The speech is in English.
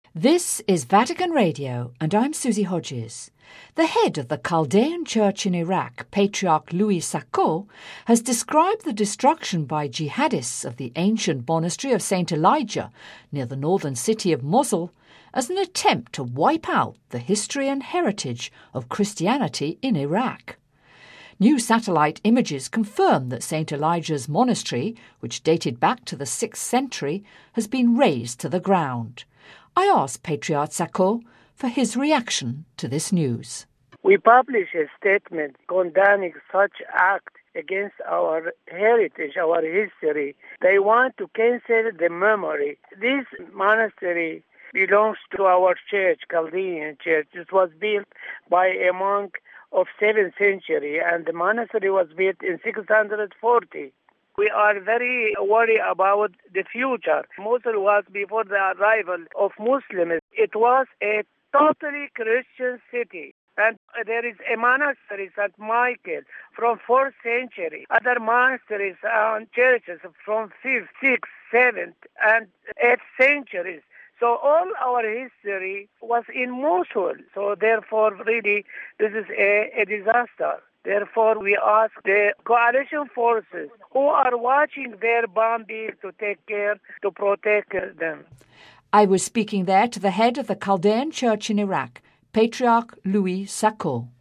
This is Vatican Radio, and I'm Susie Hodges. The head of the Chaldean Church in Iraq, Patriarch Louis Sacco, has described the destruction by jihadists of the ancient monastery of St. Elijah near the northern city of Mosul as an attempt to wipe out the history and heritage of Christianity in Iraq. New satellite images confirm that St. Elijah's monastery, which dated back to the 6th century, has been razed to the ground. I asked Patriarch Sacco for his reaction to this news. We publish a statement condemning such act against our heritage, our history. They want to cancel the memory. This monastery belongs to our church, Chaldean Church. It was built by a monk of 7th century, and the monastery was built in 640. We are very worried about the future. Mosul was before the arrival of Muslims. It was a totally Christian city. And there is a monastery, St. Michael, from 4th century. Other monasteries and churches from 5th, 6th, 7th, and 8th centuries. So all our history was in Mosul. So therefore, really, this is a disaster. Therefore, we ask the coalition forces who are watching their bombing to take care to protect them. I was speaking there to the head of the Chaldean Church in Iraq, Patriarch Louis Sacco.